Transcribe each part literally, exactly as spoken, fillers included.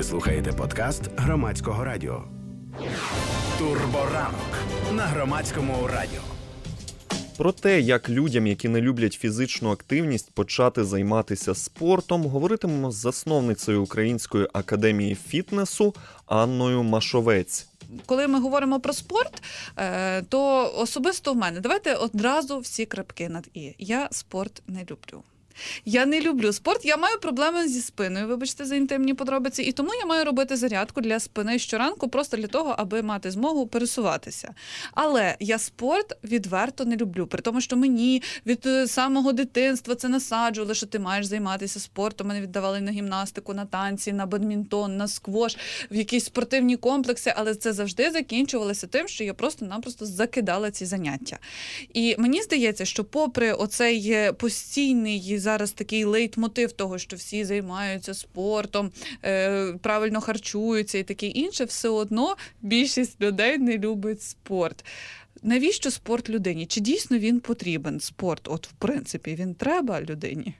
Ви слухаєте подкаст Громадського радіо. Турборанок на Громадському радіо. Про те, як людям, які не люблять фізичну активність, почати займатися спортом, говоритимемо з засновницею Української академії фітнесу Анною Машовець. Коли ми говоримо про спорт, то особисто в мене, давайте одразу всі крапки над «і». Я спорт не люблю. Я не люблю спорт, я маю проблеми зі спиною, вибачте за інтимні подробиці, і тому я маю робити зарядку для спини щоранку просто для того, аби мати змогу пересуватися. Але я спорт відверто не люблю, при тому, що мені від самого дитинства це насаджували, що ти маєш займатися спортом, мене віддавали на гімнастику, на танці, на бадмінтон, на сквош, в якісь спортивні комплекси, але це завжди закінчувалося тим, що я просто-напросто закидала ці заняття. І мені здається, що попри оцей постійний зараз такий лейтмотив того, що всі займаються спортом, е, правильно харчуються і таке інше, все одно більшість людей не любить спорт. Навіщо спорт людині? Чи дійсно він потрібен, спорт? От, в принципі, він треба людині?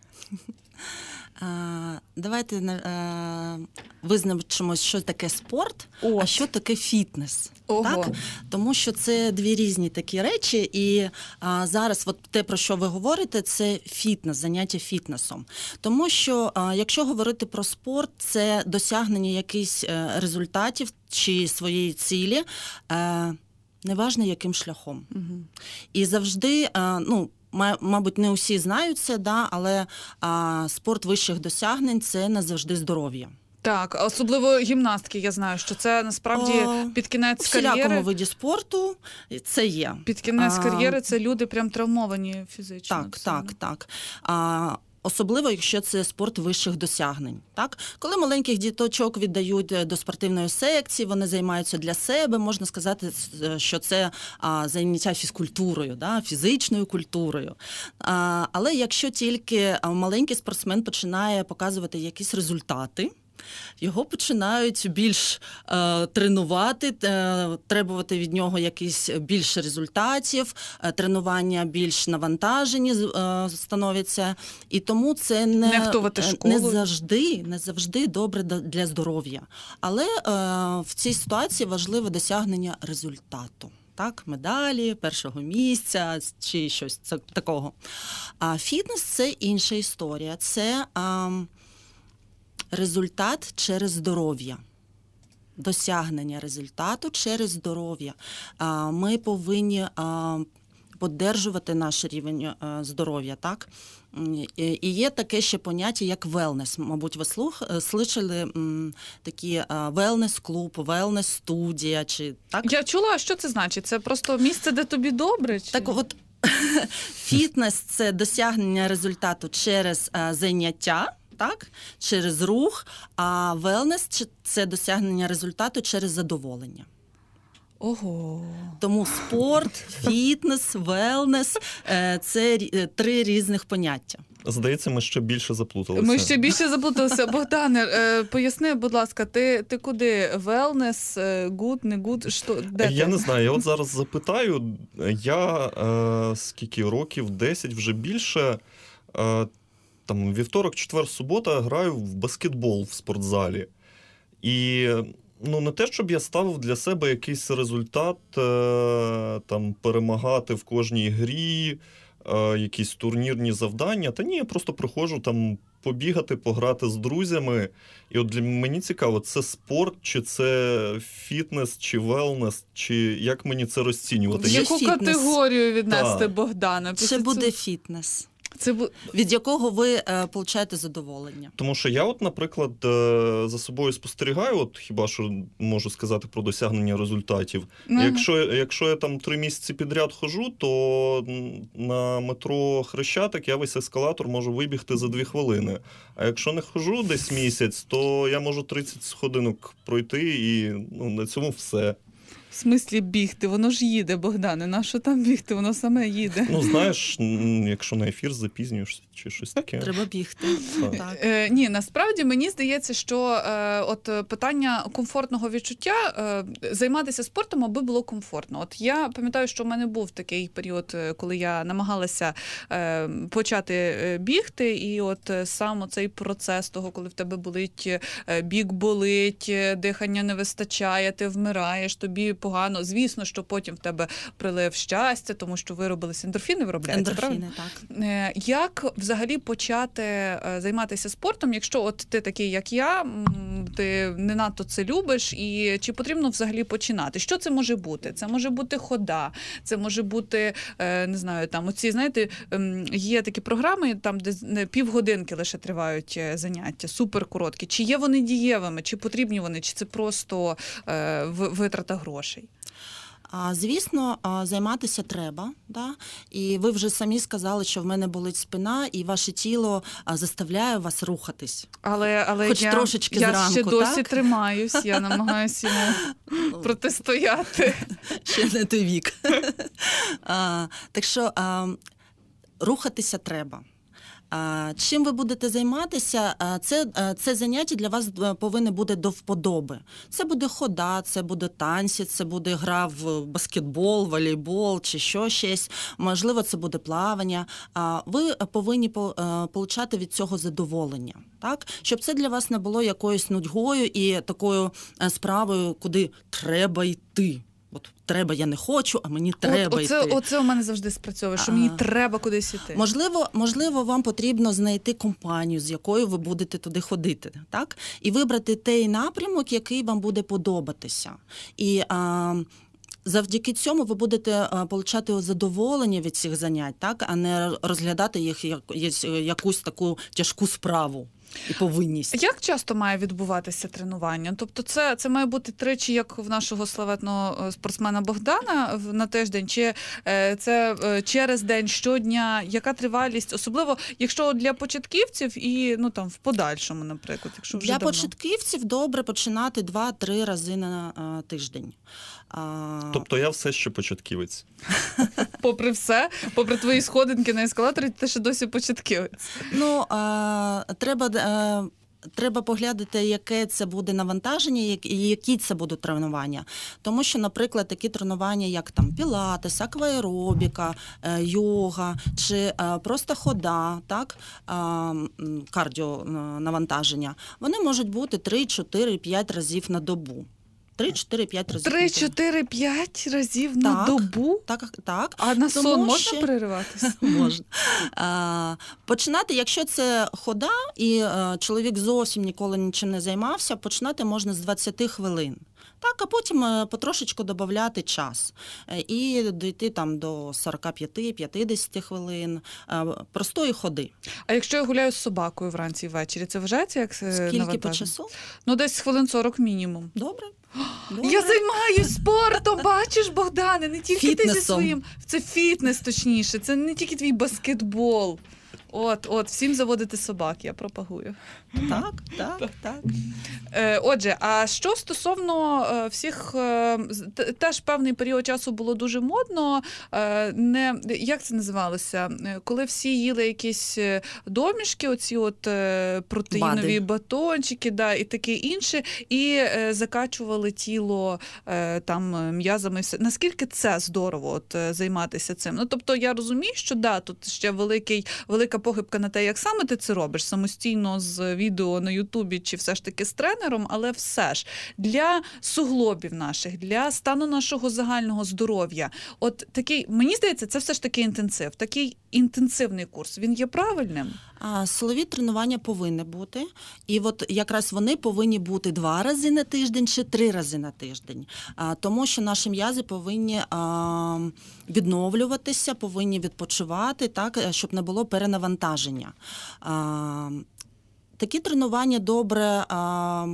Давайте визначимо, що таке спорт, О. а що таке фітнес. Так? Тому що це дві різні такі речі, і а, зараз от те, про що ви говорите, це фітнес, заняття фітнесом. Тому що, а, якщо говорити про спорт, це досягнення якихось а, результатів чи своєї цілі, а, неважно яким шляхом. Угу. І завжди, а, ну, мабуть, не усі знають це, да, але а, спорт вищих досягнень – це не завжди здоров'я. Так, особливо гімнастки, я знаю, що це насправді О, під кінець кар'єри... У всілякому виді спорту це є. Під кінець а, кар'єри це люди прям травмовані фізично. Так, так, так. А, особливо, якщо це спорт вищих досягнень. Так? Коли маленьких діточок віддають до спортивної секції, вони займаються для себе, можна сказати, що це а, заняття фізкультурою, да? Фізичною культурою. А, але якщо тільки маленький спортсмен починає показувати якісь результати, його починають більш е, тренувати, е, требувати від нього якісь більше результатів, е, тренування більш навантажені е, становляться. І тому це не, не, завжди, не завжди добре для здоров'я. Але е, в цій ситуації важливе досягнення результату. Так, медалі, першого місця чи щось такого. А фітнес – це інша історія. Це... Е, результат через здоров'я. Досягнення результату через здоров'я. Ми повинні підтримувати наш рівень здоров'я, так? І є таке ще поняття, як велнес. Мабуть, ви слух, слышали такі велнес-клуб, велнес-студія, чи так? Я чула, а що це значить? Це просто місце, де тобі добре? Чи? Так от, фітнес – це досягнення результату через заняття, так, через рух, а велнес – це досягнення результату через задоволення. Ого. Тому спорт, фітнес, велнес – це три різних поняття. Здається, ми ще більше заплуталися. Ми ще більше заплуталися. Богдане, поясни, будь ласка, ти, ти куди? Велнес, гуд, не гуд? Що, де я ти? не знаю, я от зараз запитаю. Я е, скільки років, десять, вже більше, е, там вівторок, четвер, субота граю в баскетбол в спортзалі. І ну, не те, щоб я ставив для себе якийсь результат, е, там, перемагати в кожній грі, е, якісь турнірні завдання. Та ні, я просто приходжу там побігати, пограти з друзями. І от для мені цікаво, це спорт, чи це фітнес, чи велнес, чи як мені це розцінювати? В яку фітнес. Категорію віднести Богдана? Це буде фітнес. Це бу... від якого ви е, получаєте задоволення. Тому що я, от, наприклад, е, за собою спостерігаю, от хіба що можу сказати про досягнення результатів. Ага. Якщо, якщо я там три місяці підряд ходжу, то на метро Хрещатик я весь ескалатор можу вибігти за дві хвилини. А якщо не ходжу десь місяць, то я можу тридцять сходинок пройти і ну, на цьому все. В смислі бігти? Воно ж їде, Богдане. На що там бігти? Воно саме їде. Ну, знаєш, м, якщо на ефір запізнюєшся чи щось таке. Треба бігти. Так. Так. Е, ні, насправді мені здається, що е, от питання комфортного відчуття, е, займатися спортом, аби було комфортно. От я пам'ятаю, що в мене був такий період, е, коли я намагалася е, почати е, бігти, і от е, сам цей процес того, коли в тебе болить, е, бік болить, е, дихання не вистачає, ти вмираєш, тобі погано. Звісно, що потім в тебе прилив щастя, тому що виробилися ендорфіни, виробляються, правильно? Ендорфіни, так. Е, Як взагалі почати е, займатися спортом, якщо от ти такий, як я, м, ти не надто це любиш, і чи потрібно взагалі починати? Що це може бути? Це може бути хода, це може бути, е, не знаю, там оці, знаєте, ем, є такі програми, там, де з- не, півгодинки лише тривають е, заняття, супер короткі. Чи є вони дієвими, чи потрібні вони, чи це просто е, в- витрата грошей? А, звісно, а, займатися треба, да? І ви вже самі сказали, що в мене болить спина, і ваше тіло а, заставляє вас рухатись. Але, але Хоч я, трошечки я зранку, ще досі так? тримаюсь, я намагаюся йому протистояти. Ще не той вік. А, так що а, рухатися треба. А, чим ви будете займатися, а, це, а, це заняття для вас а, повинне бути до вподоби. Це буде хода, це буде танці, це буде гра в баскетбол, волейбол чи що щось. Можливо, це буде плавання. А, ви повинні по- а, получати від цього задоволення, так? Щоб це для вас не було якоюсь нудьгою і такою а, справою, куди треба йти. От треба, я не хочу, а мені треба От, оце, йти. оце у мене завжди спрацьовує, що А. мені треба кудись іти. Можливо, можливо, вам потрібно знайти компанію, з якою ви будете туди ходити, так? І вибрати той напрямок, який вам буде подобатися. І а, завдяки цьому ви будете а, получати задоволення від цих занять, так? А не розглядати їх як як- якусь таку тяжку справу і повинність. Як часто має відбуватися тренування? Тобто це, це має бути тричі, як в нашого славетного е, спортсмена Богдана в- на тиждень, чи е, це е, через день, щодня? Яка тривалість? Особливо, якщо для початківців і ну там в подальшому, наприклад, якщо вже Для давно. початківців добре починати два-три рази на а, тиждень. А, Тобто я все ще початківець. Попри все, попри твої сходинки на ескалаторі, ти ще досі початківець. Ну, а, треба, а, треба поглядати, яке це буде навантаження як- і які це будуть тренування. Тому що, наприклад, такі тренування, як там пілатес, акваеробіка, е, йога чи е, просто хода, так, а, м, кардіо е, навантаження, вони можуть бути три, чотири, п'ять разів на добу. три, чотири, п'ять разів. Три, на добу. чотири, п'ять разів на Так. добу? Так, так. А на сон Тому можна що- перериватися? Можна. А, починати, якщо це хода, і е, чоловік зовсім ніколи нічим не займався, починати можна з двадцяти хвилин. Так, а потім е, потрошечку додати час. Е, І дійти там до сорок п'ять - п'ятдесят хвилин е, простої ходи. А якщо я гуляю з собакою вранці і ввечері, це вважається як е, Скільки по навантаження? часу? Ну, десь хвилин сорок мінімум. Добре. Добре. Я займаюсь спортом, бачиш, Богдане, не тільки ти зі Фітнесом. своїм. Це фітнес, точніше, це не тільки твій баскетбол. От, от, всім заводити собак, я пропагую. Так, так, так. Е, отже, а що стосовно е, всіх, е, з- т- теж певний період часу було дуже модно, е, не, як це називалося, Е, коли всі їли якісь е, домішки, оці от е, протеїнові Бади. батончики, да, і таке інше, і е, закачували тіло е, там е, м'язами. і все. Наскільки це здорово от, е, займатися цим? Ну, тобто я розумію, що да, тут ще великий, велика похибка на те, як саме ти це робиш, самостійно з відео на Ютубі чи все ж таки з тренером, але все ж для суглобів наших, для стану нашого загального здоров'я, от такий, мені здається, це все ж таки інтенсив, такий інтенсивний курс, він є правильним? А, силові тренування повинні бути, і от якраз вони повинні бути два рази на тиждень чи три рази на тиждень, а, тому що наші м'язи повинні а, відновлюватися, повинні відпочивати, так, щоб не було перенавантаження. А, такі тренування добре. А,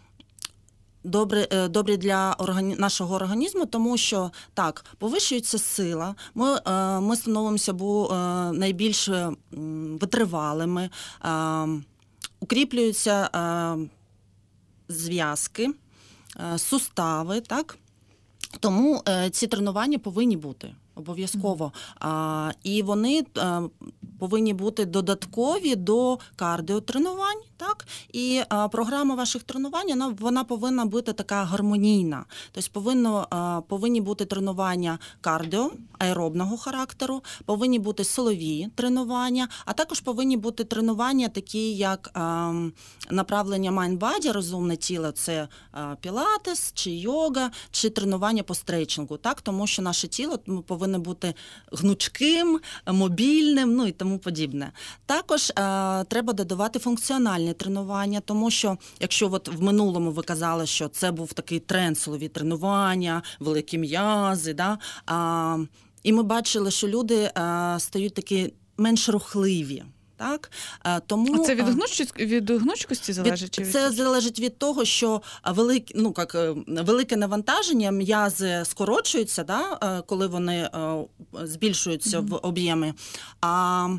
Добре, е, добре для органі... нашого організму, тому що так, повищується сила, ми, е, ми становимося бу, е, найбільш м, витривалими, е, укріплюються е, зв'язки, е, сустави, так? Тому е, ці тренування повинні бути обов'язково. А, і вони а, повинні бути додаткові до кардіотренувань. Так? І а, програма ваших тренувань, вона, вона повинна бути така гармонійна. Тобто повинно, а, повинні бути тренування кардіо, аеробного характеру, повинні бути силові тренування, а також повинні бути тренування такі, як а, направлення mind-body, розумне тіло, це а, пілатес, чи йога, чи тренування по стрейчингу. Так? Тому що наше тіло повинно бути гнучким, мобільним, ну і тому подібне. Також а, треба додавати функціональні тренування, тому що якщо от в минулому ви казали, що це був такий тренд силові тренування, великі м'язи, да? а, і ми бачили, що люди а, стають такі менш рухливі. Так? А, тому, а це від гнучкості, від гнучкості залежить? Чи від... Це залежить від того, що велик, ну, як, велике навантаження, м'язи скорочуються, да, коли вони збільшуються mm-hmm. в об'ємі. А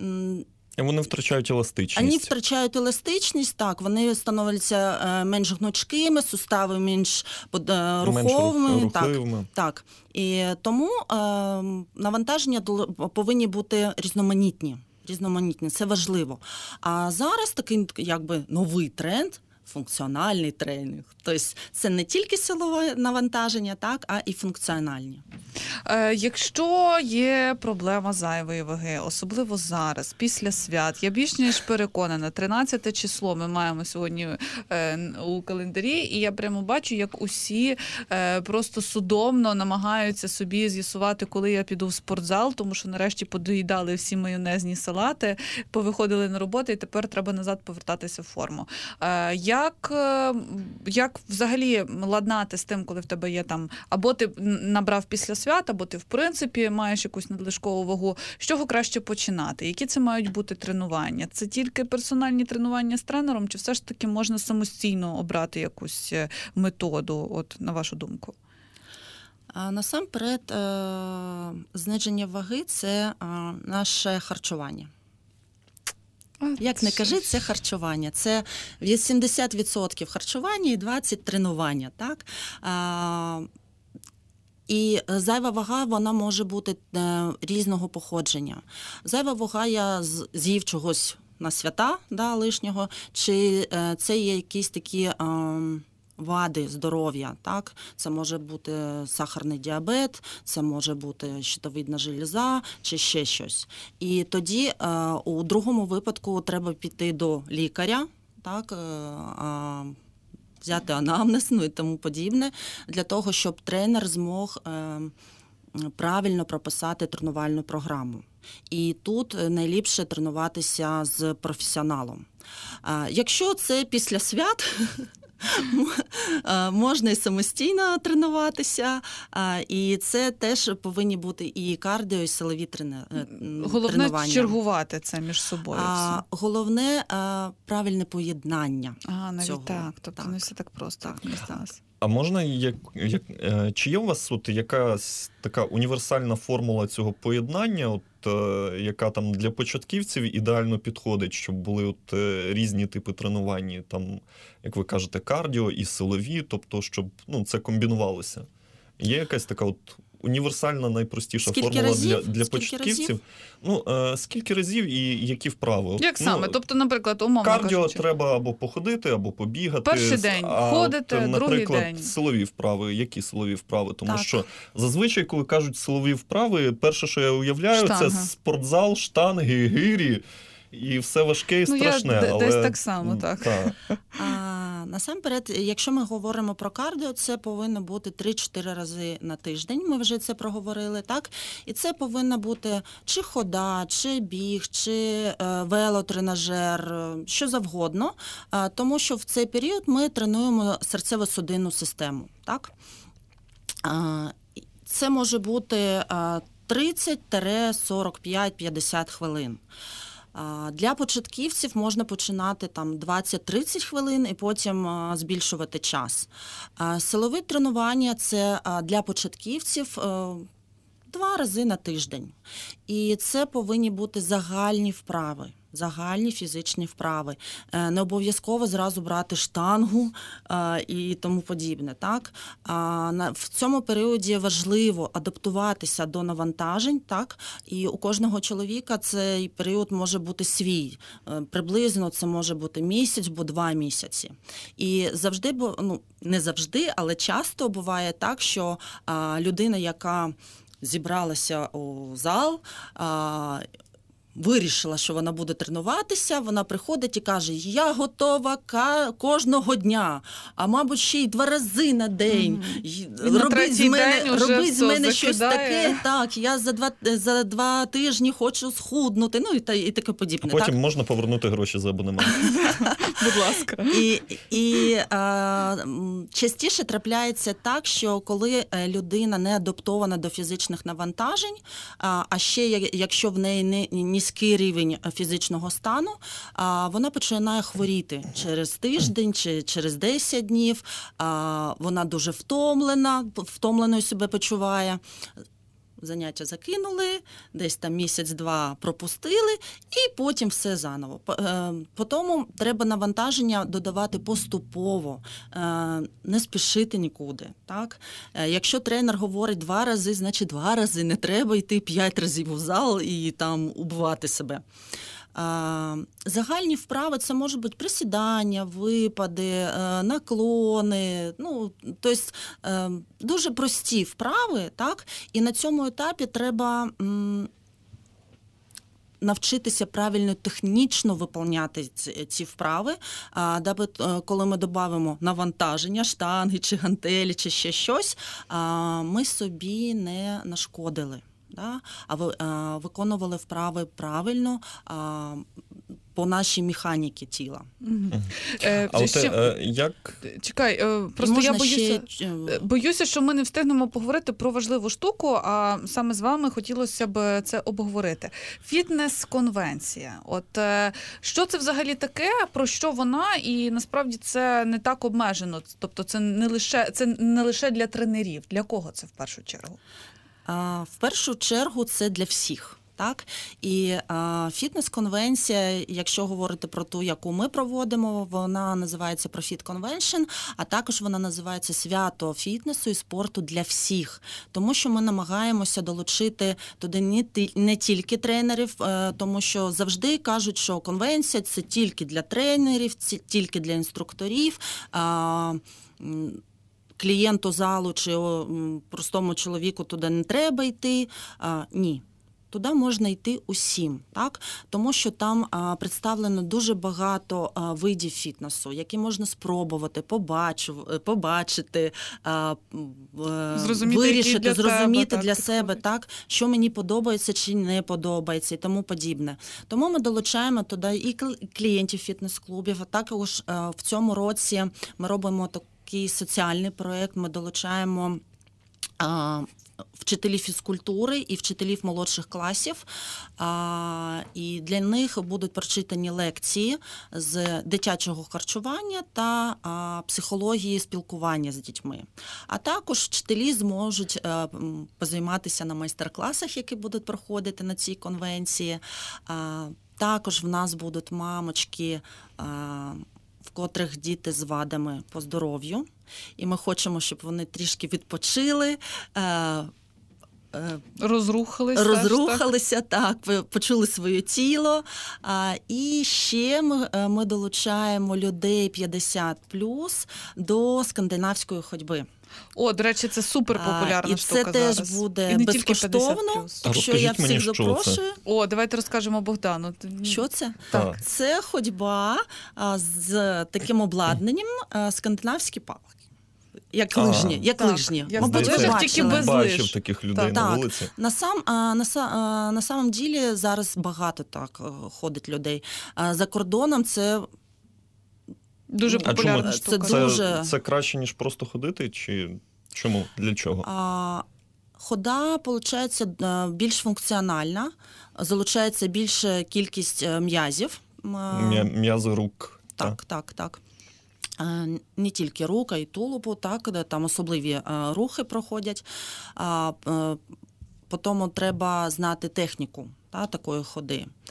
І вони втрачають еластичність. Вони втрачають еластичність, так, вони становляться менш гнучкими, сустави менш руховими. Менш так, так. І тому е, навантаження повинні бути різноманітні. Різноманітні, це важливо. А зараз такий, якби, новий тренд – функціональний тренінг. Тобто це не тільки силове навантаження, так, а і функціональні. Е, якщо є проблема зайвої ваги, особливо зараз, після свят, я більш ніж переконана, тринадцяте число ми маємо сьогодні е, у календарі, і я прямо бачу, як усі е, просто судомно намагаються собі з'ясувати, коли я піду в спортзал, тому що нарешті подоїдали всі майонезні салати, повиходили на роботу, і тепер треба назад повертатися в форму. Е, як, е, як взагалі ладнати з тим, коли в тебе є там, або ти набрав після свят, або ти, в принципі, маєш якусь надлишкову вагу. З чого краще починати? Які це мають бути тренування? Це тільки персональні тренування з тренером, чи все ж таки можна самостійно обрати якусь методу, от, на вашу думку? Насамперед, зниження ваги – це наше харчування. Як не кажи, це харчування. Це вісімдесят відсотків харчування і двадцять відсотків тренування. Так? А, і зайва вага, вона може бути е, різного походження. Зайва вага, я з'їв чогось на свята, да, лишнього, чи е, це є якісь такі... Е, вади здоров'я, так? Це може бути сахарний діабет, це може бути щитовидна железа чи ще щось. І тоді е, у другому випадку треба піти до лікаря, так? Е, взяти анамнез, ну і тому подібне, для того, щоб тренер змог е, правильно прописати тренувальну програму. І тут найліпше тренуватися з професіоналом. Е, якщо це після свят, можна і самостійно тренуватися, і це теж повинні бути і кардіо, і силові тренування. Головне чергувати це між собою. А, головне правильне поєднання. А, навіть цього. так. Тобто так. не все так просто. Так. Так, так. А можна, як, як, чи є у вас от якась така універсальна формула цього поєднання, от, е, яка там для початківців ідеально підходить, щоб були от, е, різні типи тренувань, там, як ви кажете, кардіо і силові, тобто, щоб ну, це комбінувалося? Є якась така от універсальна, найпростіша скільки формула разів? для, для скільки початківців? Разів? Ну, е, скільки разів і які вправи? От, як ну, саме? Тобто, наприклад, умовно кардіо кажучи, треба або походити, або побігати. Перший день а ходите, от, другий наприклад, день. силові вправи. Які силові вправи? Тому так. що зазвичай, коли кажуть силові вправи, перше, що я уявляю, Штанга. це спортзал, штанги, гирі. І все важке і ну, страшне. Я але... десь так само, так. Та. А, насамперед, якщо ми говоримо про кардіо, це повинно бути три-чотири рази на тиждень, ми вже це проговорили, так? І це повинна бути чи хода, чи біг, чи е, велотренажер, що завгодно, е, тому що в цей період ми тренуємо серцево-судинну систему, так? Е, це може бути е, тридцять сорок п'ять п'ятдесят хвилин. Для початківців можна починати там двадцять-тридцять хвилин і потім збільшувати час. Силові тренування – це для початківців два рази на тиждень. І це повинні бути загальні вправи. загальні фізичні вправи. Не обов'язково зразу брати штангу і тому подібне. Так? В цьому періоді важливо адаптуватися до навантажень, так? І у кожного чоловіка цей період може бути свій. Приблизно це може бути місяць або два місяці. І завжди, ну, не завжди, але часто буває так, що людина, яка зібралася у зал, вирішила, що вона буде тренуватися, вона приходить і каже, я готова кожного дня, а мабуть ще й два рази на день. Mm-hmm. Робить з мене, робить з мене щось таке, так, я за два, за два тижні хочу схуднути, ну і, та, і таке подібне. А потім так? можна повернути гроші за абонемент. Будь ласка. І, і а, частіше трапляється так, що коли людина не адаптована до фізичних навантажень, а, а ще якщо в неї не низький рівень фізичного стану, вона починає хворіти через тиждень чи через десять днів, вона дуже втомлена, втомленою себе почуває. Заняття закинули, десь там місяць-два пропустили, і потім все заново. По тому треба навантаження додавати поступово, не спішити нікуди. Так? Якщо тренер говорить два рази, значить два рази, не треба йти п'ять разів у зал і там убивати себе. Загальні вправи – це можуть бути присідання, випади, наклони, ну, тобто дуже прості вправи, так? І на цьому етапі треба навчитися правильно технічно виконувати ці вправи, даби коли ми додамо навантаження, штанги чи гантелі чи ще щось, ми собі не нашкодили. Да? А ви а, виконували вправи правильно а, по нашій механіці тіла. Угу. Е, а ще... от, е, як... Чекай, е, просто я боюся, ще... боюся, що ми не встигнемо поговорити про важливу штуку, а саме з вами хотілося б це обговорити. Фітнес-конвенція. От е, що це взагалі таке, про що вона, і насправді це не так обмежено. Тобто це не лише, це не лише для тренерів. Для кого це в першу чергу? В першу чергу це для всіх. Так? І а, фітнес-конвенція, якщо говорити про ту, яку ми проводимо, вона називається Profit Convention, а також вона називається Свято фітнесу і спорту для всіх. Тому що ми намагаємося долучити туди не, не тільки тренерів, тому що завжди кажуть, що конвенція – це тільки для тренерів, це тільки для інструкторів, а, клієнту залу чи простому чоловіку туди не треба йти. А, ні. Туди можна йти усім, так? Тому що там а, представлено дуже багато а, видів фітнесу, які можна спробувати, побачу, побачити, а, зрозуміти, вирішити, для зрозуміти тебе, для так, себе, так, що мені подобається чи не подобається і тому подібне. Тому ми долучаємо туди і клієнтів фітнес-клубів, а також а, в цьому році ми робимо такий соціальний проєкт, ми долучаємо а, вчителів фізкультури і вчителів молодших класів, а, і для них будуть прочитані лекції з дитячого харчування та а, психології спілкування з дітьми. А також вчителі зможуть а, позайматися на майстер-класах, які будуть проходити на цій конвенції. А, також в нас будуть мамочки, а, в котрих діти з вадами по здоров'ю. І ми хочемо, щоб вони трішки відпочили, розрухалися, розрухалися, так, так почули своє тіло. І ще ми, ми долучаємо людей п'ятдесят плюс до скандинавської ходьби. О, до речі, це супер популярна і штука зараз. І це теж буде безкоштовно, так що я всіх мені, запрошую. О, давайте розкажемо Богдану. Що це? Так. Це ходьба з таким обладнанням скандинавські палки. Як лижні, як так. лижні. Я Мабуть, ви бачила, бачили. тільки без бачив лиж. таких людей Так. на Так. вулиці. На, сам, на, на самом ділі зараз багато так ходить людей. За кордоном це дуже А популярна чому? штука. Це, дуже... це краще, ніж просто ходити? Чи чому? Для чого? А, хода, виходить, більш функціональна, залучається більша кількість м'язів. М'язи рук. Так, так, так. Не тільки рук, а й тулубу, так, де там особливі рухи проходять. Потім треба знати техніку та, такої ходи.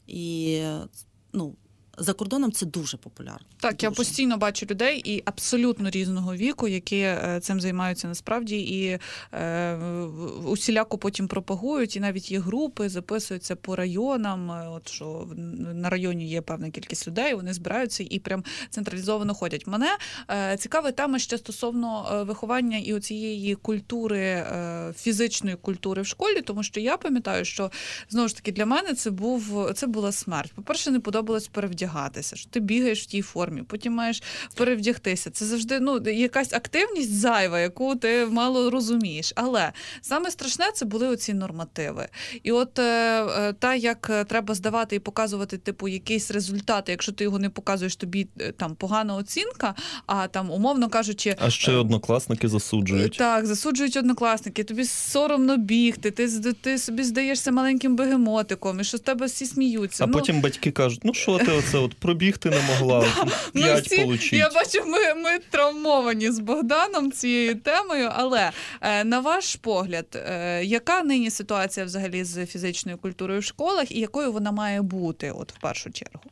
І, ну, за кордоном це дуже популярно. Так, дуже. Я постійно бачу людей і абсолютно різного віку, які е, цим займаються насправді, і е, усіляко потім пропагують, і навіть є групи, записуються по районам, е, от що на районі є певна кількість людей, вони збираються і прям централізовано ходять. Мене е, цікава тема ще стосовно е, виховання і оцієї культури, е, фізичної культури в школі, тому що я пам'ятаю, що, знову ж таки, для мене це, був, це була смерть. По-перше, не подобалось перевдягатися. Що ти бігаєш в тій формі, потім маєш перевдягтися. Це завжди ну, якась активність зайва, яку ти мало розумієш. Але саме страшне це були оці нормативи. І от е, та, як треба здавати і показувати типу якийсь результат, якщо ти його не показуєш, тобі там погана оцінка, а там, умовно кажучи... А ще однокласники засуджують. Так, засуджують однокласники, тобі соромно бігти, ти, ти собі здаєшся маленьким бегемотиком, і що з тебе всі сміються. А ну, потім батьки кажуть, ну що ти оце от пробігти не могла, п'ять всі, получить. Я бачу, ми, ми травмовані з Богданом цією темою, але е, на ваш погляд, е, яка нині ситуація взагалі з фізичною культурою в школах і якою вона має бути от в першу чергу?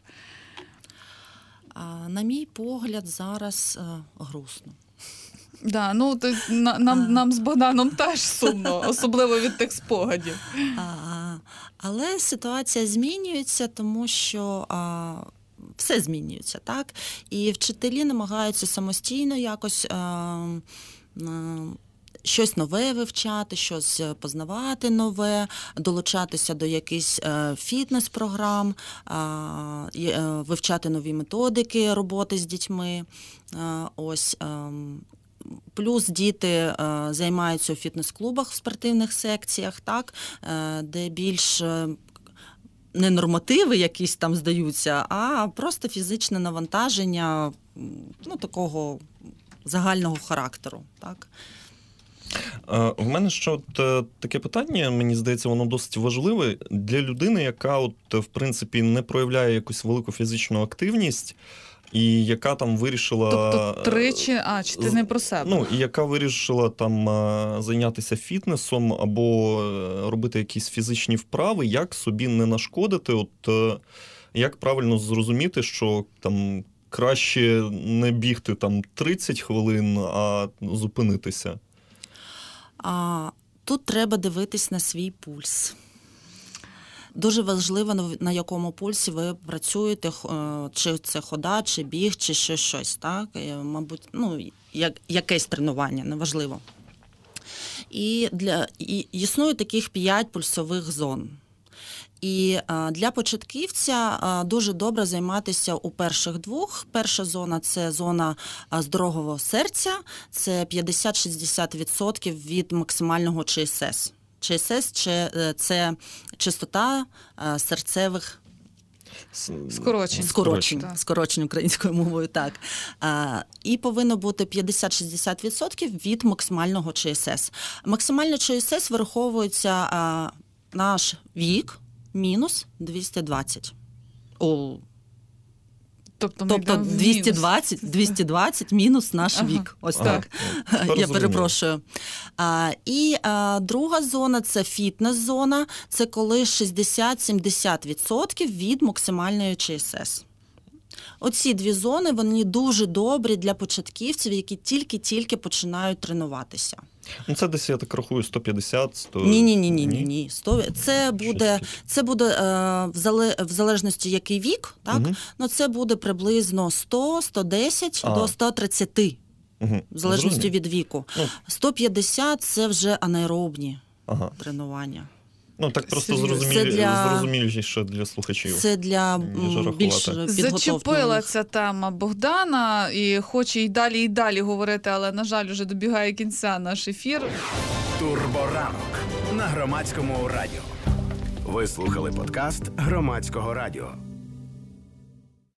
А, на мій погляд, зараз е, грустно. Да, ну, то, на, нам, нам з Богданом теж сумно, особливо від тих спогадів. А, але ситуація змінюється, тому що а, все змінюється, так? І вчителі намагаються самостійно якось а, а, щось нове вивчати, щось познавати нове, долучатися до якихось а, фітнес-програм, а, і, а, вивчати нові методики роботи з дітьми. А, ось... А, Плюс діти е, займаються у фітнес-клубах в спортивних секціях, так, е, де більш е, не нормативи якісь там здаються, а просто фізичне навантаження, ну, такого загального характеру. Так. В мене ще от таке питання, мені здається, воно досить важливе для людини, яка от, в принципі, не проявляє якусь велику фізичну активність, і яка там вирішила... Тобто тричі, а, чи ти не про себе? Ну, і яка вирішила там зайнятися фітнесом або робити якісь фізичні вправи, як собі не нашкодити, от як правильно зрозуміти, що там краще не бігти там тридцять хвилин, а зупинитися? А, тут треба дивитись на свій пульс. Дуже важливо, на якому пульсі ви працюєте, чи це хода, чи біг, чи ще щось, так? Мабуть, ну, як, якесь тренування, неважливо. І, для, і існує таких п'ять пульсових зон. І а, для початківця а, дуже добре займатися у перших двох. Перша зона – це зона а, здорового серця, це п'ятдесят-шістдесят відсотків від максимального Ч С С. Ч С С – це частота а, серцевих скорочень. Скорочень, Так. скорочень українською мовою, так. А, і повинно бути п'ятдесят-шістдесят відсотків від максимального Ч С С. Максимальний Ч С С вираховується а, наш вік мінус двісті двадцять. О, Тобто, ми тобто йдемо в двісті двадцять, мінус. двісті двадцять мінус наш Ага. вік. Ось Ага. так. Тепер Я зрозуміло. перепрошую. А, і а, друга зона – це фітнес-зона. Це коли шістдесят-сімдесят відсотків від максимальної Ч С С. Оці дві зони, вони дуже добрі для початківців, які тільки-тільки починають тренуватися. Ну, це десь, я так рахую, сто п'ятдесят, сто... Ні, ні, ні, ні, ні, ні. Це буде, Щось це буде е, в, зале, в залежності який вік, так? Мгм. Ну, це буде приблизно сто - сто десять А. до сто тридцять, Угу. в залежності від віку. Ну. сто п'ятдесят – це вже анаеробні Ага. тренування. Ну, так просто Серйозно. зрозумілі, Це для- зрозуміліше для слухачів. Це для м, Ніж рахувати. більш підготовлених. Зачепила ця тема Богдана і хоче й далі, і далі говорити, але, на жаль, вже добігає кінця наш ефір. Турборанок на Громадському радіо. Ви слухали подкаст Громадського радіо.